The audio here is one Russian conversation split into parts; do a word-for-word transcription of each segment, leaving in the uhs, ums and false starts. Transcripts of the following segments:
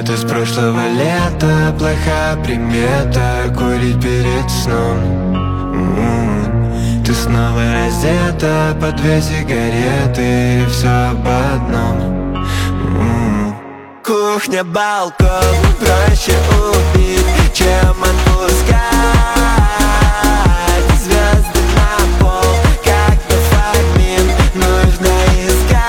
Привет из прошлого лета, плохая примета курить перед сном. М-м-м. Ты снова раздета, по две сигареты, и все об одном. М-м-м. Кухня, балкон, проще убить, чем отпускать. Звезды на пол, как дофамин, нужно искать.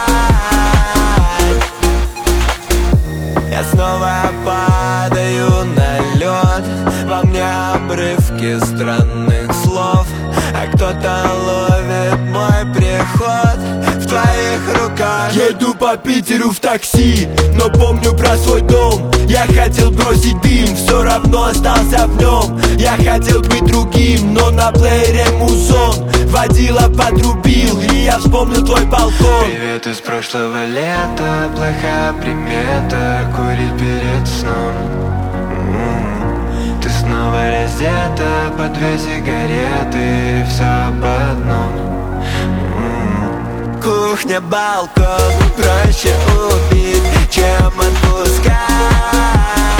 Я снова падаю на лед, во мне обрывки странных слов, а кто-то ловит мой приход в твоих руках. Еду по Питеру в такси, но помню про свой дом. Я хотел бросить дым, все равно остался в нем. Я хотел быть другим, но на плеере музон. Водила подрубил, и я вспомнил твой балкон. Привет из прошлого лета, плохая примета курить перед сном. М-м-м. Ты снова раздета, по две сигареты, и все об одном. М-м-м. Кухня, балкон, проще убить, чем отпускать.